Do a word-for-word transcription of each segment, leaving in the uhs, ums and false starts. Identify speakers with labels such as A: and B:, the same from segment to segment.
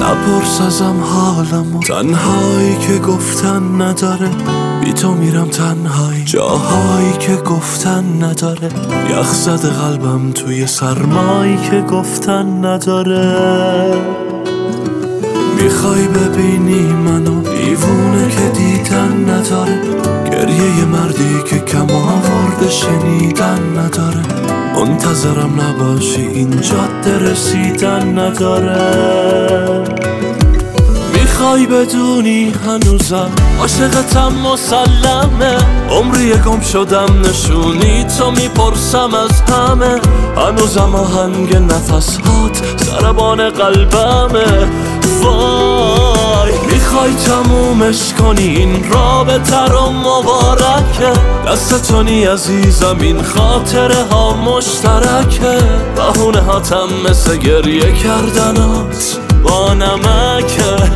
A: نپرس ازم حالمو، تنهایی که گفتن نداره، بی تو میرم تنهایی، جاهایی که گفتن نداره، یخ زده قلبم توی سرمایی که گفتن نداره. میخوای ببینی منو دیوونه که دیدن نداره، گریه مردی که کم آورده شنیدن نداره، منتظرم نباشی این جاده رسیدن نداره. میخوای بدونی هنوزم عاشقتم مسلمه، عمری گم شدم نشونی تو میپرسم از همه، هنوزم آهنگ نفسهات ضربان قلبمه. وای میخوای تمومش کنی این رابطه رو مبارکه، دستتونی عزیزم این خاطره ها مشترکه، بهونه هاتم مثل گریه کردنات با نمکه.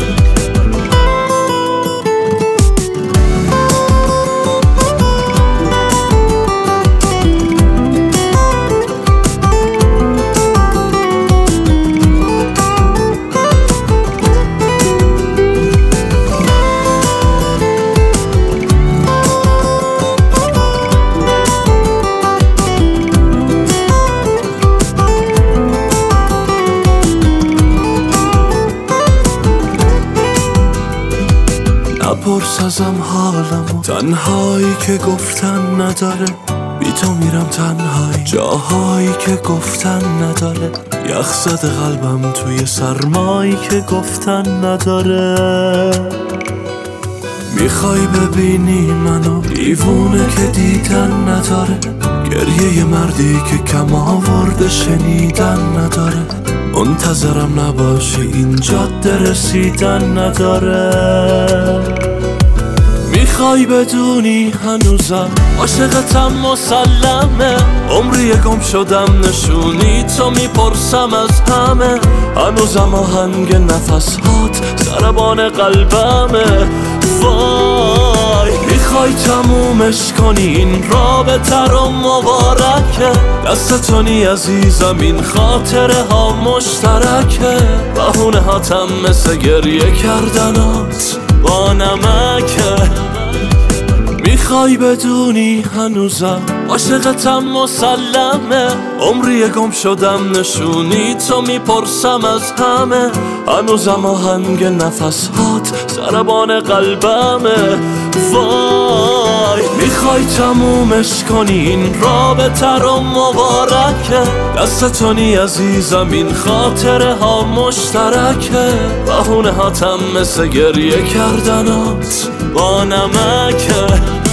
A: نپرس ازم حالمو، تنهایی که گفتن نداره، بی تو میرم تنهایی، جاهایی که گفتن نداره، یخ زده قلبم توی سرمایی که گفتن نداره. میخوای ببینی منو دیوونه که دیدن نداره، گریه مردی که کم آورده شنیدن نداره، منتظرم نباشی این جاده رسیدن نداره. میخوای بدونی هنوزم عاشقتم مسلمه، عمری گم شدم نشونی تو میپرسم از همه، هنوزم آهنگ نفسهات ضربان قلبمه. وای میخوای تمومش کنی این رابطه رو مبارکه، دستتونی عزیزم این خاطره ها مشترکه، بهونه هاتم مثل گریه کردنات با نمکه. میخوای بدونی هنوزم عاشقتم مسلمه، عمری گم شدم نشونی تو میپرسم از همه، هنوزم آهنگ نفسهات ضربان قلبمه. وای میخوای تمومش کنی این رابطه رو مبارکه، دستتونی عزیزم این خاطره ها مشترکه، بهونه هاتم مثل گریه کردنات با نمکه.